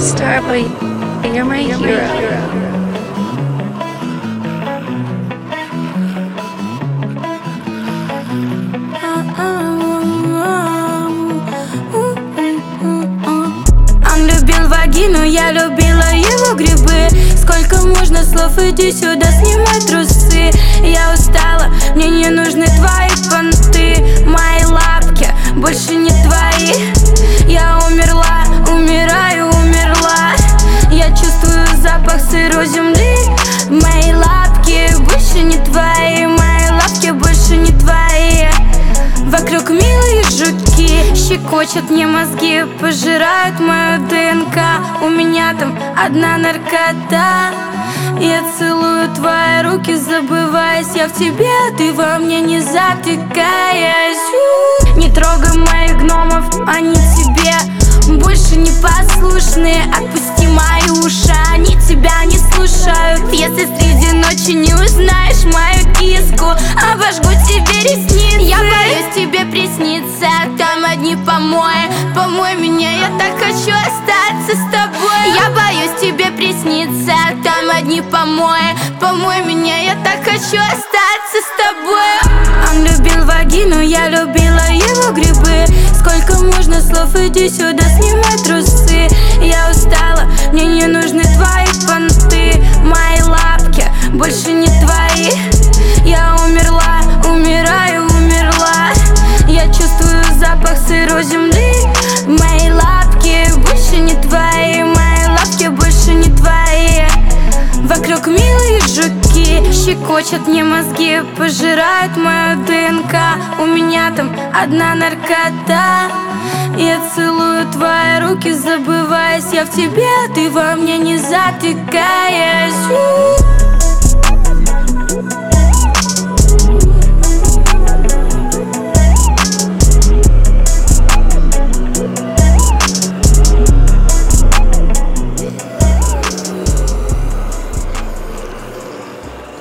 Starboy, you're my hero. Он любил вагину, я любила его грибы. Сколько можно слов, иди сюда, снимай трусы. Я устала, мне не нужны твои понты. Мои лапки больше не твои. Я умерла, умираю, умерла. Я чувствую запах сырой земли. Мои лапки больше не твои. Мои лапки больше не твои. Вокруг милые жуки щекочут мне мозги, пожирают мою ДНК. У меня там одна наркота. Я целую твои руки, забываясь. Я в тебе, а ты во мне не затыкаясь. Не трогай моих гномов, они тебе больше не послушные. Отпусти мои уши, они тебя не слушают. Если среди ночи не узнаешь мою киску, обожгу тебе ресницы. Я боюсь тебе присниться, там одни помои. Помой меня, я так хочу остаться с тобой. Я боюсь тебе присниться, там одни помои. Помой меня, я так хочу остаться с тобой. Он любил вагину, я любила его грибы. Сколько можно слов, иди сюда, снимай трусы. Я устала, мне не нужны твои понты. Мои лапки больше не твои. Я умерла, умираю, умерла. Я чувствую запах сырой земли. Мои лапки больше не твои. Мои лапки больше не твои. Вокруг милые жуки щекочут мне мозги, пожирают мою ДНК. У меня там одна наркота. Я целую твои руки, забываясь. Я в тебе, а ты во мне не затыкаясь.